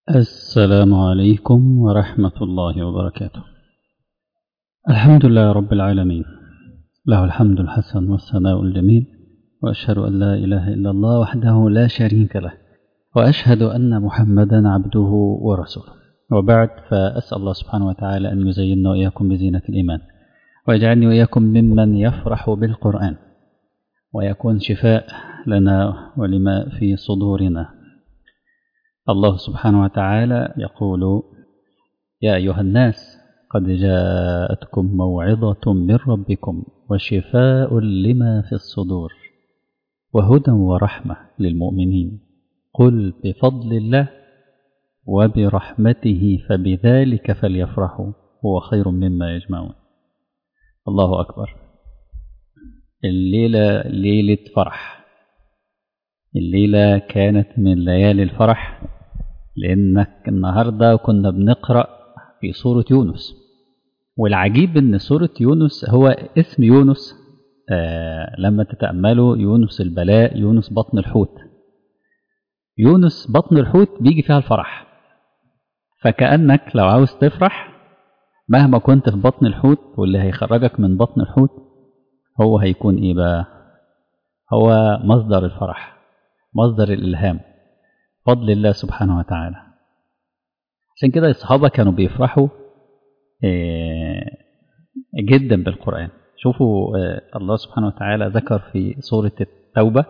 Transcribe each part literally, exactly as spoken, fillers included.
السلام عليكم ورحمة الله وبركاته. الحمد لله رب العالمين، له الحمد الحسن والثناء الجميل، وأشهد أن لا إله إلا الله وحده لا شريك له، وأشهد أن محمدا عبده ورسوله. وبعد، فأسأل الله سبحانه وتعالى أن يزيننا وإياكم بزينة الإيمان، ويجعلني وإياكم ممن يفرح بالقرآن، ويكون شفاء لنا ولما في صدورنا. الله سبحانه وتعالى يقول: يا أيها الناس قد جاءتكم موعظة من ربكم وشفاء لما في الصدور وهدى ورحمة للمؤمنين، قل بفضل الله وبرحمته فبذلك فليفرحوا هو خير مما يجمعون. الله أكبر. الليلة ليلة فرح، الليلة كانت من ليالي الفرح، لأنك النهاردة كنا بنقرأ في سورة يونس. والعجيب أن سورة يونس هو اسم يونس، آه لما تتأملوا: يونس البلاء، يونس بطن الحوت. يونس بطن الحوت بيجي فيها الفرح، فكأنك لو عاوز تفرح مهما كنت في بطن الحوت، واللي هيخرجك من بطن الحوت هو هيكون إيه بقى؟ هو مصدر الفرح، مصدر الإلهام، فضل الله سبحانه وتعالى. عشان كده الصحابة كانوا بيفرحوا جدا بالقرآن. شوفوا الله سبحانه وتعالى ذكر في سورة التوبة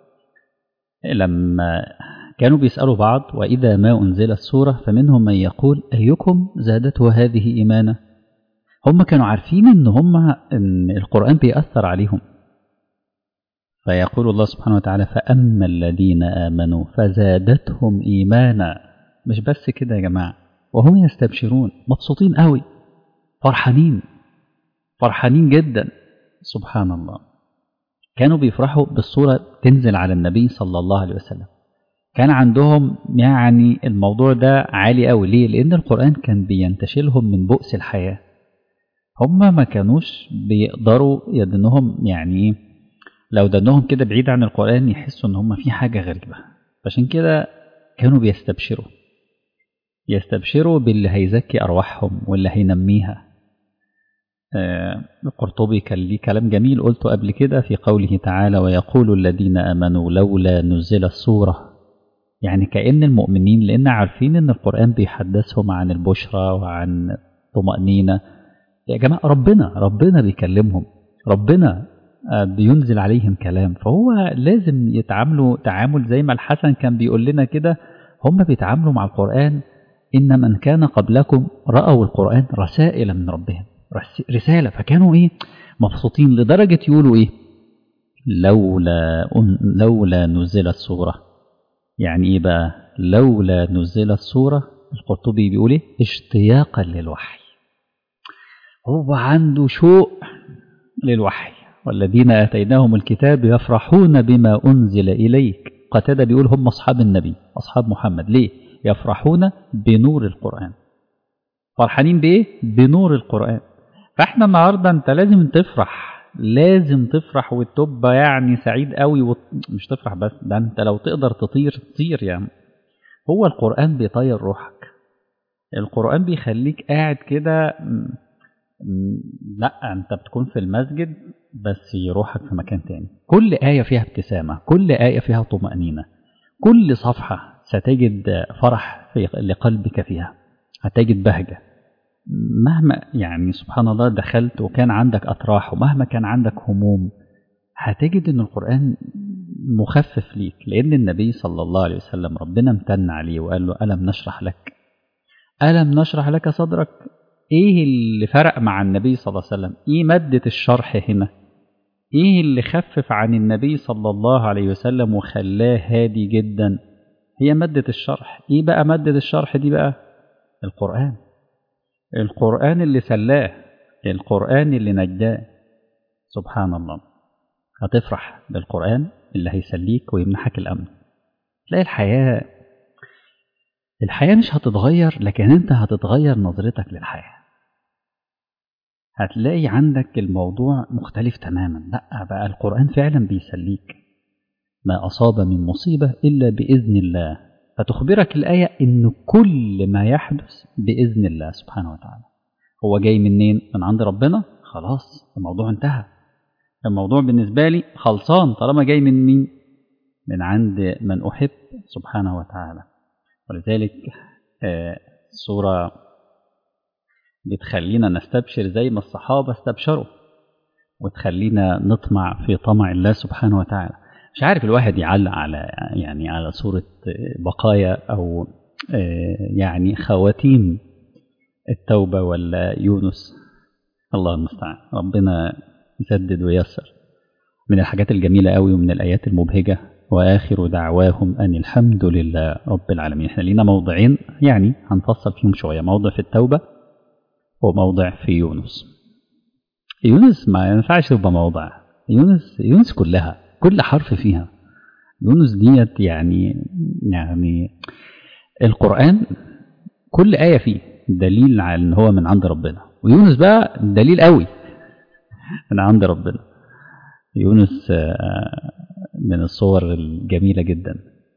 لما كانوا بيسألوا بعض: وإذا ما أنزلت سورة فمنهم من يقول أيكم زادته هذه إيمانا. هم كانوا عارفين إن هم إن القرآن بيأثر عليهم، فيقول الله سبحانه وتعالى: فأما الذين آمنوا فزادتهم إيمانا. مش بس كده يا جماعة، وهم يستبشرون، مبسوطين قوي، فرحانين فرحانين جدا. سبحان الله. كانوا بيفرحوا بالصورة تنزل على النبي صلى الله عليه وسلم. كان عندهم يعني الموضوع ده عالي قوي. ليه؟ لأن القرآن كان بينتشلهم من بؤس الحياة. هم ما كانوش بيقدروا يدنهم، يعني لو دنهم كده بعيد عن القرآن يحسوا ان هم في حاجة غريبة. عشان كده كانوا بيستبشروا يستبشروا باللي هيزكي أرواحهم واللي هينميها. آه القرطبي كان ليه كلام جميل قلته قبل كده في قوله تعالى: ويقول الذين آمنوا لولا نزل السورة. يعني كأن المؤمنين، لأن عارفين ان القرآن بيحدثهم عن البشرى وعن طمأنينة. يا جماعة، ربنا ربنا بيكلمهم، ربنا بينزل عليهم كلام، فهو لازم يتعاملوا تعامل زي ما الحسن كان بيقول لنا كده. هم بيتعاملوا مع القرآن إن من كان قبلكم رأوا القرآن رسائل من ربهم، رسالة. فكانوا إيه؟ مبسوطين لدرجة يقولوا إيه؟ لولا لولا نزلت سورة. يعني إيه بقى لولا نزلت سورة؟ القرطبي بيقول إيه؟ اشتياقا للوحي. هو عنده شوق للوحي. والذين آتيناهم الكتاب يفرحون بما أنزل إليك. قتادة بيقول هم أصحاب النبي، أصحاب محمد. ليه؟ يفرحون بنور القرآن. فرحانين بإيه؟ بنور القرآن. فإحنا النهاردة أنت لازم تفرح، لازم تفرح وتبقى يعني سعيد قوي. وت... مش تفرح بس، ده أنت لو تقدر تطير تطير. يعني هو القرآن بيطير روحك، القرآن بيخليك قاعد كده. لا، أنت بتكون في المسجد بس روحك في مكان تاني. كل آية فيها ابتسامة، كل آية فيها طمأنينة، كل صفحة ستجد فرح في لقلبك فيها، هتجد بهجة. مهما يعني سبحان الله دخلت وكان عندك أطراح، ومهما كان عندك هموم، هتجد أن القرآن مخفف ليك. لأن النبي صلى الله عليه وسلم ربنا امتن عليه وقال له: ألم نشرح لك ألم نشرح لك صدرك. ايه اللي فرق مع النبي صلى الله عليه وسلم؟ ايه مادة الشرح هنا؟ ايه اللي خفف عن النبي صلى الله عليه وسلم وخلاه هادي جدا؟ هي مادة الشرح. ايه بقى مادة الشرح دي بقى؟ القرآن. القرآن اللي سلاه، القرآن اللي نجاه. سبحان الله. هتفرح بالقرآن اللي هيسليك ويمنحك الأمن. تلاقي الحياة الحياة مش هتتغير، لكن انت هتتغير نظرتك للحياة. هتلاقي عندك الموضوع مختلف تماما. لا بقى، القرآن فعلا بيسليك. ما أصاب من مصيبة إلا بإذن الله. فتخبرك الآية إن كل ما يحدث بإذن الله سبحانه وتعالى. هو جاي منين؟ من عند ربنا، خلاص الموضوع انتهى. الموضوع بالنسبة لي خلصان طالما جاي من مين؟ من عند من أحب سبحانه وتعالى. ولذلك آه سورة بتخلينا نستبشر زي ما الصحابة استبشروا، وتخلينا نطمع في طمع الله سبحانه وتعالى. مش عارف الواحد يعلق على يعني على سورة بقايا أو يعني خواتيم التوبة ولا يونس، الله المستعان، ربنا يسدد ويسر. من الحاجات الجميلة قوي ومن الآيات المبهجة، وآخر دعواهم أن الحمد لله رب العالمين. احنا لينا موضعين يعني هنفصل فيهم شوية، موضع في التوبة وموضع في يونس. يونس ما ينفعش تبقى موضع، يونس يونس كلها، كل حرف فيها. يونس ديت يعني يعني القرآن كل آية فيه دليل على ان هو من عند ربنا، ويونس بقى دليل قوي من عند ربنا. يونس من الصور الجميلة جدا.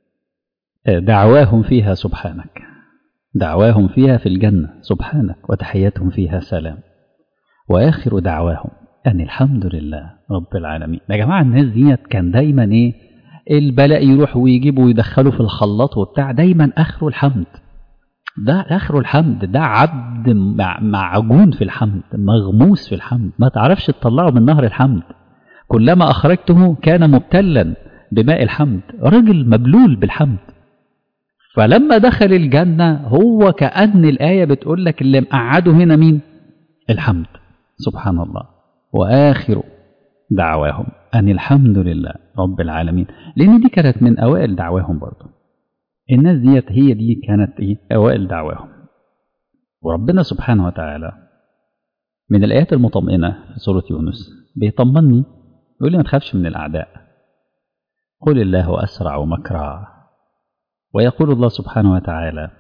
دعواهم فيها سبحانك، دعواهم فيها في الجنة سبحانك، وتحياتهم فيها سلام، وآخر دعواهم أن الحمد لله رب العالمين. يا جماعة الناس ديت كان دايما إيه؟ البلاء يروح ويجيبوا ويدخلوا في الخلاط وبتاع، دايما آخره الحمد. ده آخره الحمد، ده عبد معجون في الحمد، مغموس في الحمد، ما تعرفش تطلعه من نهر الحمد. كلما أخرجته كان مبتلا بماء الحمد، رجل مبلول بالحمد. فلما دخل الجنة هو كأن الآية بتقول لك اللي مقعده هنا مين؟ الحمد سبحان الله. وآخر دعواهم أن الحمد لله رب العالمين، لأن دي كانت من أوائل دعواهم برضو. الناس ديت هي دي كانت إيه؟ أوائل دعواهم. وربنا سبحانه وتعالى من الآيات المطمئنة في سورة يونس بيطمني، يقول لي ما تخافش من الأعداء، قل الله أسرع مكرا. ويقول الله سبحانه وتعالى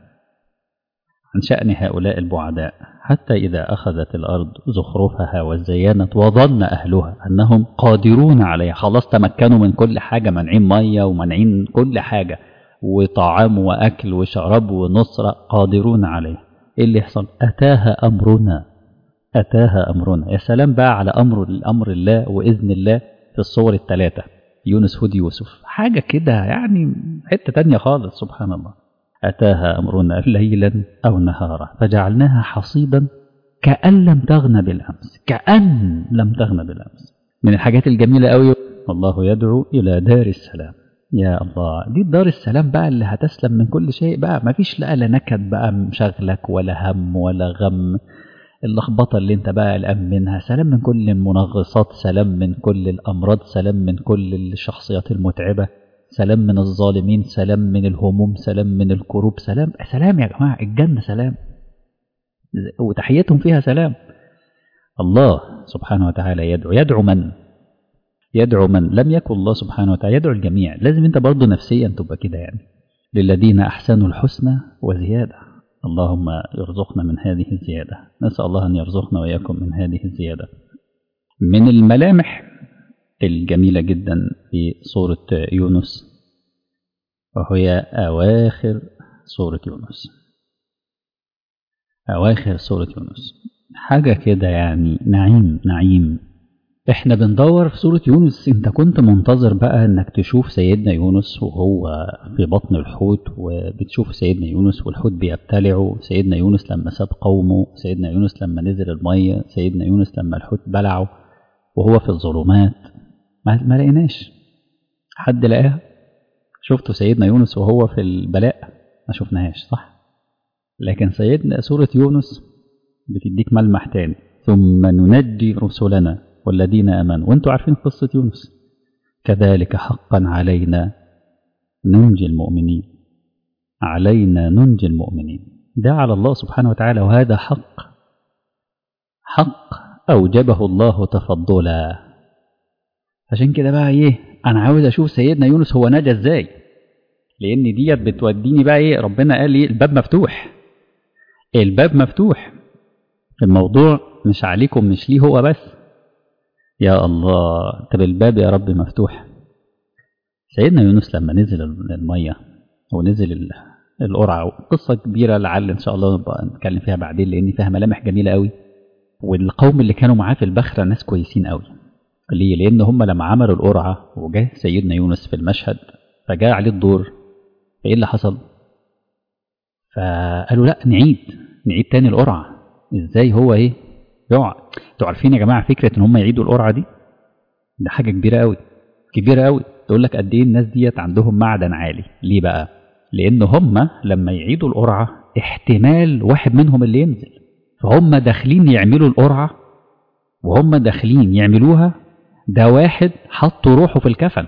عن شأن هؤلاء البعداء: حتى إذا أخذت الأرض زخرفها وزينت وظن أهلها أنهم قادرون عليها، خلاص تمكنوا من كل حاجة، منعين مية ومنعين كل حاجة وطعام وأكل وشراب ونصرة، قادرون عليها. إيه اللي يحصل؟ أتاها أمرنا، أتاها أمرنا. يا سلام بقى على أمر الأمر الله وإذن الله في الصور الثلاثة، يونس هود يوسف، حاجة كده يعني حتة تانية خالص سبحان الله. أتاها أمرنا ليلا أو نهارا فجعلناها حصيدا كأن لم تغن بالأمس، كأن لم تغن بالأمس. من الحاجات الجميلة قوي، والله يدعو إلى دار السلام. يا الله، دي دار السلام بقى اللي هتسلم من كل شيء بقى، ما فيش لا نكد بقى مشغلك ولا هم ولا غم، اللخبطة اللي انت بقى قلقان منها، سلام من كل المنغصات، سلام من كل الأمراض، سلام من كل الشخصيات المتعبة، سلام من الظالمين، سلام من الهموم، سلام من الكروب، سلام سلام يا جماعة. الجنة سلام وتحيتهم فيها سلام. الله سبحانه وتعالى يدعو، يدعو من؟ يدعو من لم يكن الله سبحانه وتعالى، يدعو الجميع. لازم انت برضو نفسيا تبقى كده يعني. للذين أحسنوا الحسنى وزيادة، اللهم ارزقنا من هذه الزيادة، نسأل الله أن يرزقنا وإياكم من هذه الزيادة. من الملامح الجميلة جدا في سورة يونس وهي أواخر سورة يونس، أواخر سورة يونس حاجة كده يعني نعيم نعيم. احنا بندور في سورة يونس، انت كنت منتظر بقى انك تشوف سيدنا يونس وهو في بطن الحوت، وبتشوف سيدنا يونس والحوت بيبتلعه، سيدنا يونس لما ساب قومه، سيدنا يونس لما نزل المية، سيدنا يونس لما الحوت بلعه وهو في الظلمات. ما لقيناش حد لقاها. شفتوا سيدنا يونس وهو في البلاء؟ ما شفناهاش صح. لكن سيدنا سورة يونس بتديك ملمح تاني: ثم ننجي رسلنا والذين آمنوا. وانتوا عارفين قصة يونس، كذلك حقا علينا ننجي المؤمنين، علينا ننجي المؤمنين. ده على الله سبحانه وتعالى، وهذا حق، حق أوجبه الله تفضلا. عشان كده بقى ايه، انا عاوز اشوف سيدنا يونس هو نجا ازاي، لان ديت بتوديني بقى ايه، ربنا قال لي الباب مفتوح، الباب مفتوح، الموضوع مش عليكم مش ليه هو بس. يا الله، طب الباب يا رب مفتوح. سيدنا يونس لما نزل المية ونزل القرعة، قصة كبيرة لعل إن شاء الله نبقى نتكلم فيها بعدين لأن فيها ملامح جميلة قوي. والقوم اللي كانوا معاه في البخرة ناس كويسين قوي. ليه؟ لأن هم لما عملوا القرعة وجه سيدنا يونس في المشهد فجاء عليه الدور، فإيه اللي حصل؟ فقالوا لا نعيد نعيد تاني القرعة. إزاي هو إيه يقع؟ انتوا عارفين يا جماعة فكرة إن هم يعيدوا القرعة دي ده حاجة كبيرة قوي كبيرة قوي. تقول لك قد إيه الناس ديت عندهم معدن عالي. ليه بقى؟ لأن هم لما يعيدوا القرعة احتمال واحد منهم اللي ينزل، فهم داخلين يعملوا القرعة وهم داخلين يعملوها ده واحد حطوا روحه في الكفن.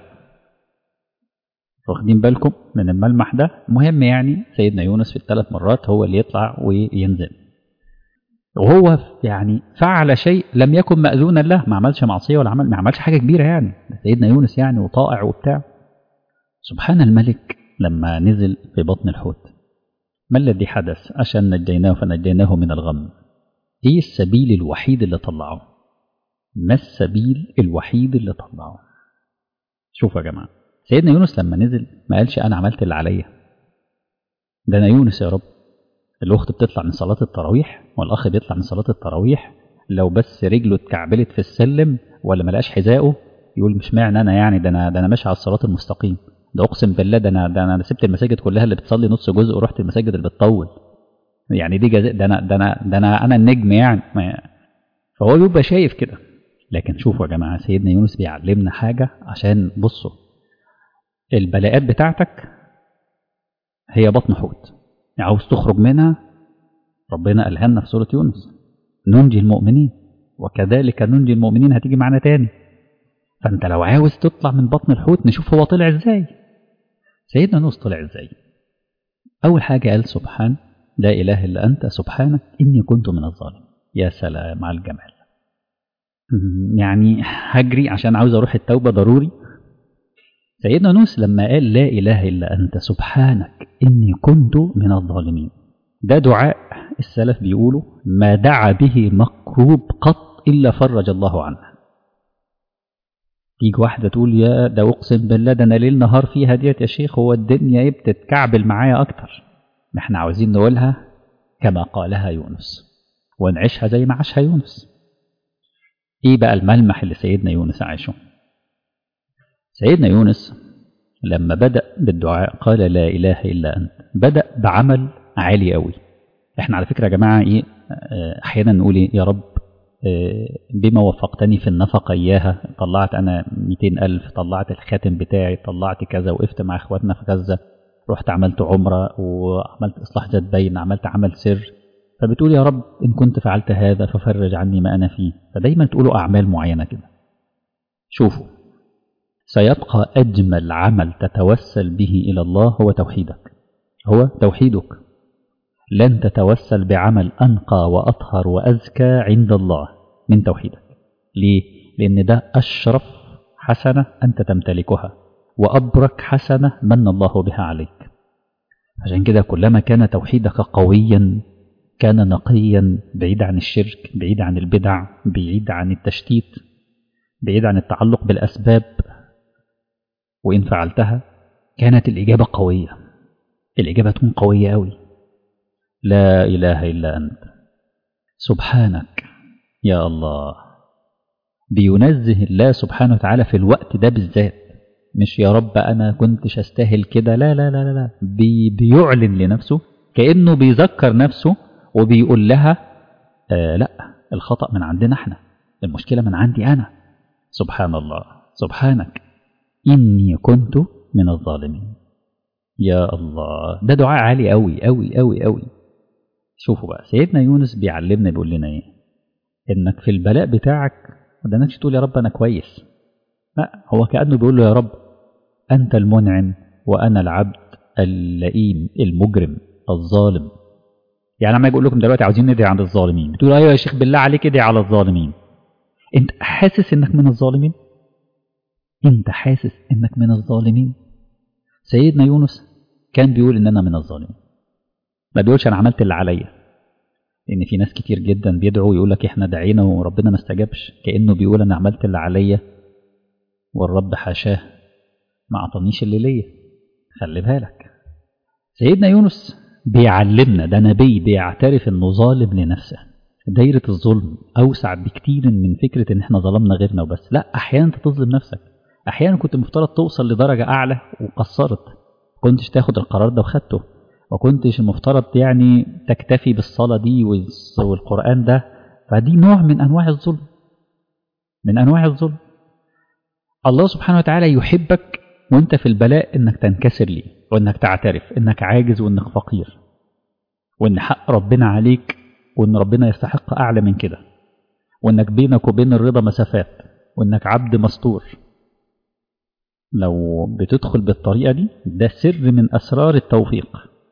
واخدين بالكم من الملمح ده؟ مهم يعني سيدنا يونس في الثلاث مرات هو اللي يطلع وينزل، وهو يعني فعل شيء لم يكن مأذونا له، ما عملش معصية ولا عمل ما عملش حاجة كبيرة يعني، سيدنا يونس يعني وطائع وبتاع. سبحان الملك لما نزل في بطن الحوت ما الذي حدث؟ عشان نجيناه فنجيناه من الغم. ايه السبيل الوحيد اللي طلعه؟ ما السبيل الوحيد اللي طلعه؟ شوفوا يا جماعة، سيدنا يونس لما نزل ما قالش أنا عملت اللي عليا، ده أنا يونس يا رب. الأخت بتطلع من صلاة التراويح والأخ بيطلع من صلاة التراويح لو بس رجله اتكعبلت في السلم ولا ملقاش حذائه يقول مش معنى أنا يعني ده أنا ده أنا ماشي على الصراط المستقيم. ده أقسم بالله ده أنا ده أنا سبت المساجد كلها اللي بتصلي نص جزء ورحت المساجد اللي بتطول. يعني دي جزاء ده أنا ده أنا ده أنا أنا النجم يعني. فهو بيبقى شايف كده. لكن شوفوا يا جماعة سيدنا يونس بيعلمنا حاجة، عشان بصوا البلاءات بتاعتك هي بطن حوت عاوز تخرج منها. ربنا قالها لنا في سورة يونس ننجي المؤمنين وكذلك ننجي المؤمنين، هتيجي معنا تاني. فانت لو عاوز تطلع من بطن الحوت نشوف هو طلع ازاي. سيدنا يونس طلع ازاي؟ اول حاجة قال سبحان لا اله الا انت سبحانك اني كنت من الظالمين. يا سلام على الجمال. يعني هجري عشان عاوز اروح التوبة ضروري. سيدنا يونس لما قال لا إله إلا أنت سبحانك إني كنت من الظالمين، ده دعاء السلف بيقولوا ما دعا به مكروب قط إلا فرج الله عنه. تيجي واحدة تقول يا ده أقسم بالله ده أنا ليل نهار فيها ديت يا شيخ، هو الدنيا إيه بتتكعبل معايا أكتر. احنا عاوزين نقولها كما قالها يونس ونعيشها زي ما عاشها يونس. إيه بقى الملمح اللي سيدنا يونس عاشه؟ سيدنا يونس لما بدأ بالدعاء قال لا إله إلا أنت بدأ بعمل عالي قوي. احنا على فكرة يا جماعة إيه أحيانا نقول إيه يا رب بما وفقتني في النفقة إياها، طلعت أنا مئتين ألف، طلعت الخاتم بتاعي، طلعت كذا، وقفت مع إخواتنا في غزة، رحت عملت عمرة وعملت إصلاح ذات بين، عملت عمل سر. فبتقول يا رب إن كنت فعلت هذا ففرج عني ما أنا فيه. فدايما تقولوا أعمال معينة كده. شوفوا سيبقى أجمل عمل تتوسل به إلى الله هو توحيدك، هو توحيدك. لن تتوسل بعمل أنقى وأطهر وأزكى عند الله من توحيدك. ليه؟ لأن ده أشرف حسنة أنت تمتلكها وأبرك حسنة من الله بها عليك. عشان كده كلما كان توحيدك قويا كان نقيا، بعيد عن الشرك، بعيد عن البدع، بعيد عن التشتيت، بعيد عن التعلق بالأسباب. وإن فعلتها كانت الإجابة قوية، الإجابة تكون قوية أوي. لا إله إلا أنت سبحانك يا الله. بينزه الله سبحانه وتعالى في الوقت ده بالذات، مش يا رب أنا كنتش أستاهل كده، لا لا لا لا بي بيعلن لنفسه كأنه بيذكر نفسه وبيقول لها آه لا الخطأ من عندنا احنا، المشكلة من عندي أنا. سبحان الله سبحانك إني كنت من الظالمين. يا الله ده دعاء عالي أوي أوي أوي أوي. شوفوا بقى سيدنا يونس بيعلمنا بيقول لنا إيه؟ إنك في البلاء بتاعك ما بدناش تقول يا رب أنا كويس، لا هو كأنه بيقول له يا رب أنت المنعم وأنا العبد اللئيم المجرم الظالم. يعني لما يقول لكم دلوقتي عاوزين ندعي عند الظالمين بتقول أيوة يا شيخ بالله عليك ادعي على الظالمين. أنت حاسس إنك من الظالمين؟ أنت حاسس إنك من الظالمين؟ سيدنا يونس كان بيقول إن أنا من الظالمين، ما بيقولش أنا عملت اللي عليا. لأن في ناس كتير جدا بيدعوا يقول لك إحنا دعينا وربنا ما استجابش، كأنه بيقول أنا عملت اللي عليا والرب حاشاه ما أعطانيش اللي ليا. خلي بالك سيدنا يونس بيعلمنا، ده نبي بيعترف انه ظالم لنفسه. دايرة الظلم اوسع بكتير من فكرة ان احنا ظلمنا غيرنا وبس، لا، احيانا انت تظلم نفسك. احيانا كنت مفترض توصل لدرجة اعلى وقصرت، كنتش تاخد القرار ده وخدته، وكنتش المفترض يعني تكتفي بالصلاة دي والقرآن ده، فدي نوع من انواع الظلم، من انواع الظلم. الله سبحانه وتعالى يحبك وانت في البلاء انك تنكسر ليه، وانك تعترف انك عاجز وانك فقير، وان حق ربنا عليك، وان ربنا يستحق اعلى من كده، وانك بينك وبين الرضا مسافات، وانك عبد مستور. لو بتدخل بالطريقة دي، ده سر من اسرار التوفيق،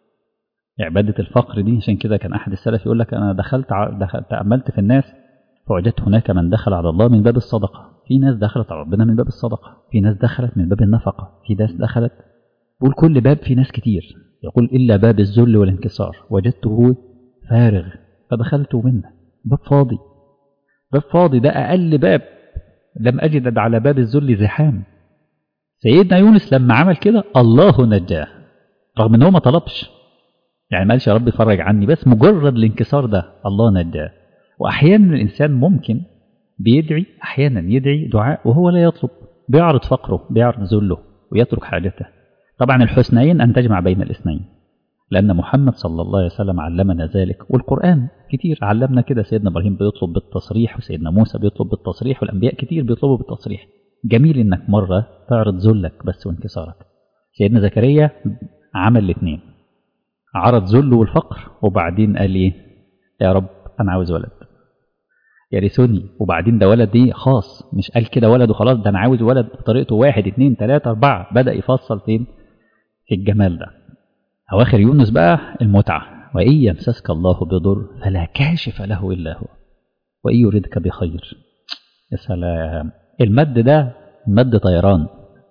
عبادة الفقر دي. عشان كده كان احد السلف يقول لك انا دخلت, دخلت تأملت في الناس فوجدت هناك من دخل على الله من باب الصدقة، في ناس دخلت على ربنا من باب الصدقة، في ناس دخلت من باب النفقة، في ناس دخلت، يقول كل باب في ناس كتير، يقول إلا باب الذل والانكسار وجدته فارغ فدخلت منه، باب فاضي، باب فاضي، ده أقل باب، لم أجد على باب الذل زحام. سيدنا يونس لما عمل كده الله نجاه، رغم أنه ما طلبش، يعني ما قالش يا رب فرج عني، بس مجرد الانكسار ده الله نجاه. وأحيانا الإنسان ممكن بيدعي، أحيانا يدعي دعاء وهو لا يطلب، بيعرض فقره، بيعرض ذله ويترك حاجته. طبعا الحسنين أن تجمع بين الاثنين، لأن محمد صلى الله عليه وسلم علمنا ذلك، والقرآن كتير علمنا كده. سيدنا إبراهيم بيطلب بالتصريح، وسيدنا موسى بيطلب بالتصريح، والأنبياء كتير بيطلبوا بالتصريح. جميل إنك مرة تعرض ذلك بس وانكسارك. سيدنا زكريا عمل الاثنين، عرض ذله والفقر، وبعدين قال إيه؟ يا رب أنا عاوز ولد يرثني، وبعدين ده ولد ايه خاص، مش قال كده ولد وخلاص، ده انا عاوز ولد بطريقته واحد اتنين تلاتة اربعة، بدأ يفصل فين؟ في الجمال ده. اواخر يونس بقى المتعة، وإن يمسسك الله بضر فلا كاشف له إلا هو وإن يردك بخير. يا سلام، المد ده مد طيران،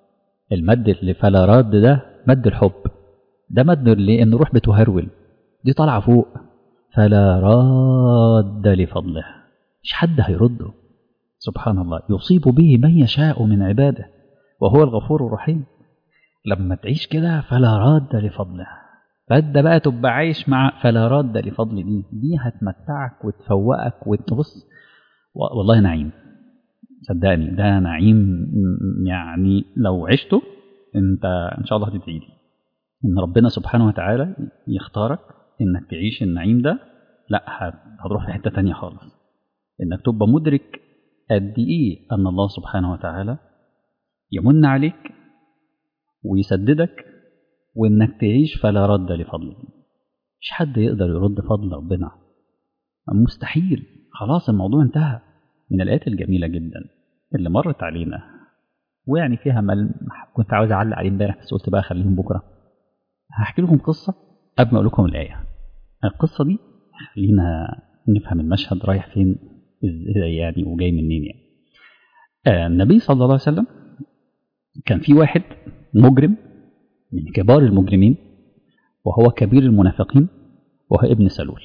المد اللي فلا راد ده مد الحب، ده مد اللي ان روح بتهرول، دي طالعة فوق، فلا راد لفضله، مش حد هيرده. سبحان الله، يصيب به من يشاء من عباده وهو الغفور الرحيم. لما تعيش كده فلا راد لفضله، فانت بقى تبقى عايش مع فلا راد لفضله، دي دي هتمتعك وتفوقك وتبص، والله نعيم، صدقني ده نعيم. يعني لو عشته انت ان شاء الله هتدعي لي ان ربنا سبحانه وتعالى يختارك انك تعيش النعيم ده. لا، هتروح في حتة تانية خالص، انك تبقى مدرك قد ايه ان الله سبحانه وتعالى يمن عليك ويسددك، وانك تعيش فلا رد لفضله. مش حد يقدر يرد فضل ربنا، مستحيل، خلاص الموضوع انتهى. من الآيات الجميلة جدا اللي مرت علينا، ويعني فيها مل... كنت عاوز اعلق عليه امبارح بس قلت بقى خليهم بكره. هحكي لكم قصه قبل ما اقول لكم الايه. القصه دي خلينا نفهم المشهد رايح فين ازاي يعني وجاي منين يعني. آه النبي صلى الله عليه وسلم كان في واحد مجرم من كبار المجرمين، وهو كبير المنافقين، وهو ابن سلول.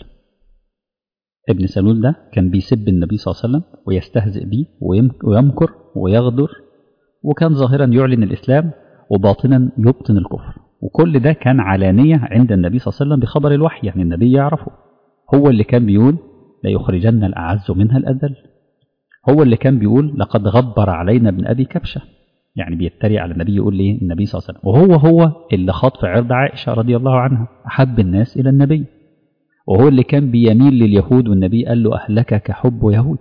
ابن سلول ده كان بيسب النبي صلى الله عليه وسلم ويستهزئ به ويمكر ويغدر، وكان ظاهرا يعلن الإسلام وباطنا يبطن الكفر، وكل ده كان علانية عند النبي صلى الله عليه وسلم بخبر الوحي، يعني النبي يعرفه. هو اللي كان بيقول لا يخرجن الأعز منها الأذل، هو اللي كان بيقول لقد غبر علينا ابن أبي كبشة، يعني بيتريق على النبي، يقول ليه النبي صلى الله عليه وسلم. وهو هو اللي خاض في عرض عائشة رضي الله عنها، أحب الناس إلى النبي، وهو اللي كان بيميل لليهود، والنبي قال له أهلكك حب يهود.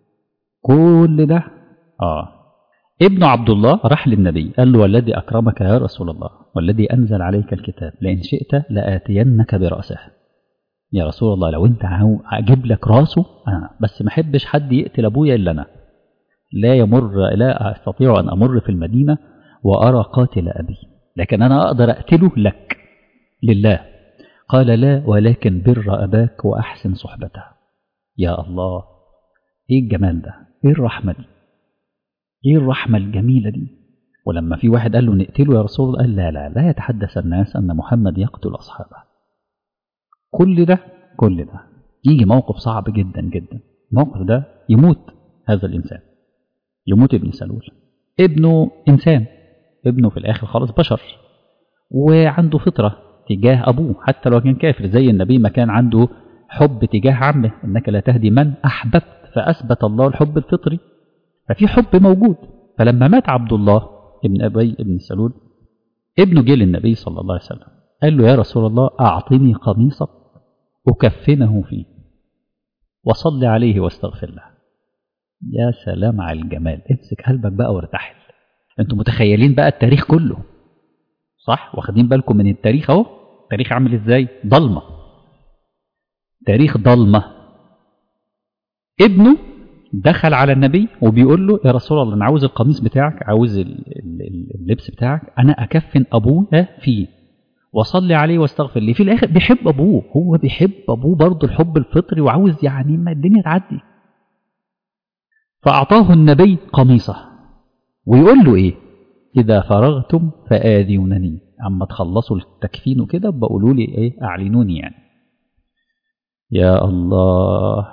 كل ده آه ابن عبد الله راح للنبي قال له والذي أكرمك يا رسول الله والذي أنزل عليك الكتاب لئن شئت لآتينك برأسه. يا رسول الله لو أنت أجيب لك راسه أنا، بس ما حبش حد يقتل أبويا إلا أنا، لا يمر لا أستطيع أن أمر في المدينة وأرى قاتل أبي، لكن أنا أقدر أقتله لك لله. قال لا ولكن بر أباك وأحسن صحبته. يا الله، إيه الجمال ده، إيه الرحمة دي، إيه الرحمة الجميلة دي. ولما في واحد قال له نقتله يا رسول الله قال لا لا لا يتحدث الناس أن محمد يقتل أصحابه. كل ده كل ده يجي موقف صعب جدا جدا، الموقف ده يموت هذا الإنسان، يموت ابن سلول. ابنه إنسان، ابنه في الآخر خالص بشر وعنده فطرة، تجاه أبوه حتى لو كان كافر، زي النبي ما كان عنده حب تجاه عمه، إنك لا تهدي من أحببت، فأثبت الله الحب الفطري، ففي حب موجود. فلما مات عبد الله ابن أبي ابن سلول ابنه جه للنبي صلى الله عليه وسلم قال له: يا رسول الله أعطني قميصك أكفنه فيه وصل عليه واستغفر له. يا سلام على الجمال، امسك قلبك بقى وارتحل. انتوا متخيلين بقى التاريخ كله صح؟ واخدين بالكم من التاريخ اهو؟ التاريخ عامل ازاي؟ ضلمه، تاريخ ضلمه. ابنه دخل على النبي وبيقول له: يا رسول الله انا عاوز القميص بتاعك، عاوز اللبس بتاعك، انا اكفن ابوه فيه وصلي عليه واستغفر لي. في الاخر بيحب ابوه، هو بيحب ابوه برضه الحب الفطري، وعاوز يعني ما الدنيا تعدي. فاعطاه النبي قميصه ويقول له ايه: اذا فرغتم فآذونني، اما تخلصوا التكفين وكده بقولوا لي ايه، اعلنوني يعني. يا الله.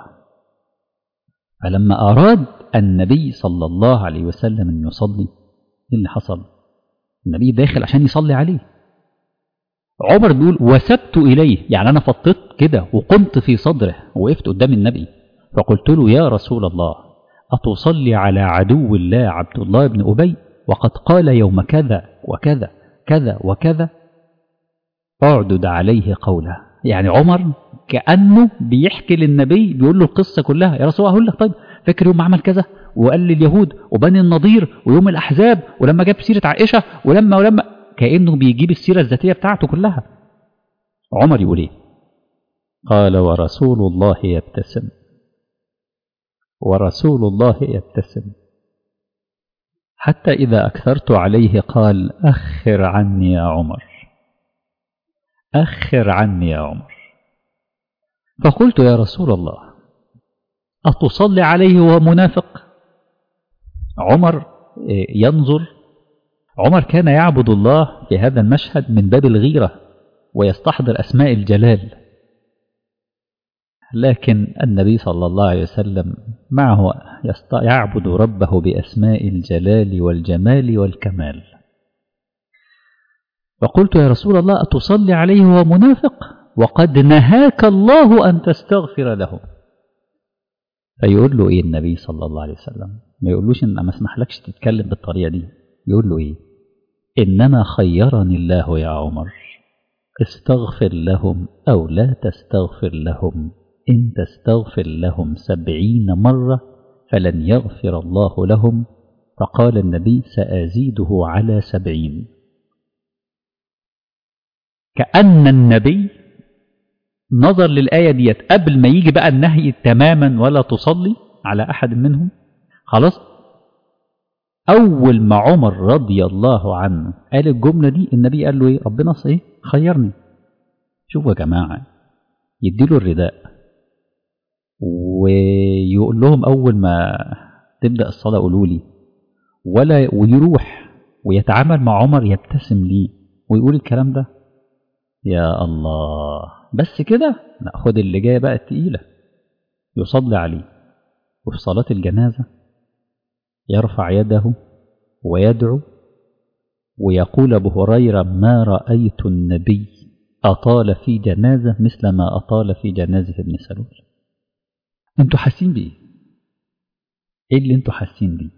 فلما اراد النبي صلى الله عليه وسلم ان يصلي، ايه اللي حصل؟ النبي داخل عشان يصلي عليه. عمر بيقول: وسبت اليه، يعني انا فطيت كده وقمت في صدره ووقفت قدام النبي فقلت له: يا رسول الله اتصلي على عدو الله عبد الله بن ابي وقد قال يوم كذا وكذا كذا وكذا، اعدد عليه قوله. يعني عمر كأنه بيحكي للنبي، بيقول له القصة كلها. يا رسول الله هقول لك، طيب فاكر يوم عمل كذا وقال لليهود وبني النضير ويوم الأحزاب ولما جاب سيرة عائشة ولما ولما كأنه بيجيب السيرة الذاتية بتاعته كلها. عمر يقول ايه؟ قال: ورسول الله يبتسم، ورسول الله يبتسم، حتى إذا أكثرت عليه قال: أخر عني يا عمر، أخر عني يا عمر. فقلت: يا رسول الله أتصلي عليه وهو منافق؟ عمر ينظر. عمر كان يعبد الله في هذا المشهد من باب الغيرة ويستحضر أسماء الجلال، لكن النبي صلى الله عليه وسلم معه يعبد ربه بأسماء الجلال والجمال والكمال. فقلت: يا رسول الله أتصلي عليه وهو منافق وقد نهاك الله أن تستغفر له؟ فيقول له إيه النبي صلى الله عليه وسلم؟ ما يقولوش إن ما اسمحلكش تتكلم بالطريقة دي، يقول له إيه؟ إنما خيرني الله يا عمر، استغفر لهم أو لا تستغفر لهم، إن تستغفر لهم سبعين مرة فلن يغفر الله لهم. فقال النبي: سأزيده على سبعين. كأن النبي نظر للآية ديت قبل ما يجي بقى النهي تماما ولا تصلي على أحد منهم. خلاص، أول ما عمر رضي الله عنه قال الجملة دي، النبي قال له إيه؟ ربنا إيه؟ خيرني. شوفوا يا جماعة، يديله الرداء ويقول لهم أول ما تبدأ الصلاة قولوا لي، ولا ويروح ويتعامل مع عمر يبتسم ليه ويقول الكلام ده. يا الله، بس كده ناخد اللي جايه بقى التقيلة. يصلي عليه وفي صلاة الجنازة يرفع يده ويدعو ويقول أبو هريرة: ما رأيت النبي أطال في جنازة مثل ما أطال في جنازة ابن سلول. انتوا حاسين بإيه؟ ايه اللي انتوا حاسين بيه؟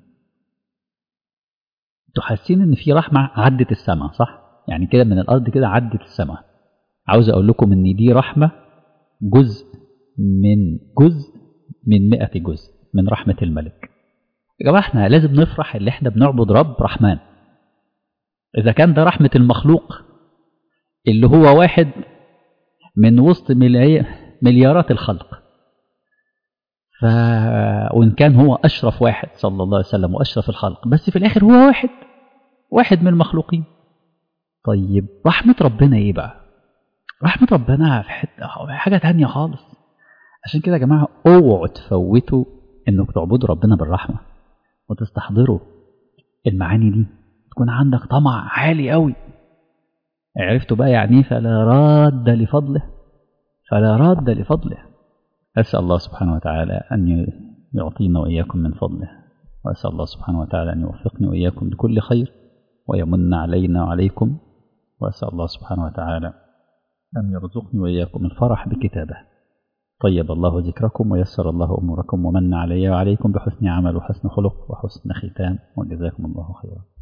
انتوا حاسين ان في رحمة عدت السماء، صح؟ يعني كده من الأرض كده عدت السماء. عاوز أقول لكم ان دي رحمة جزء من جزء من مئة جزء من رحمة الملك. يا جماعة احنا لازم نفرح اللي احنا بنعبد رب رحمن. إذا كان ده رحمة المخلوق اللي هو واحد من وسط مليارات الخلق، ف... وإن كان هو أشرف واحد صلى الله عليه وسلم وأشرف الخلق، بس في الآخر هو واحد واحد من المخلوقين. طيب رحمة ربنا إيه بقى؟ رحمة ربنا في حتة حاجة تانية خالص. عشان كده يا جماعة اوعوا تفوتوا إنك تعبدوا ربنا بالرحمة وتستحضروا المعاني دي، تكون عندك طمع عالي قوي. عرفتوا بقى يعني فلا راد لفضله، فلا راد لفضله. أسأل الله سبحانه وتعالى أن يعطينا وإياكم من فضله، وأسأل الله سبحانه وتعالى أن يوفقني وإياكم لكل خير ويمن علينا وعليكم، وأسأل الله سبحانه وتعالى أن يرزقني وإياكم الفرح بكتابه. طيب الله ذكركم ويسر الله أموركم ومن علي وعليكم بحسن عمل وحسن خلق وحسن ختام، وجزاكم الله خيرا.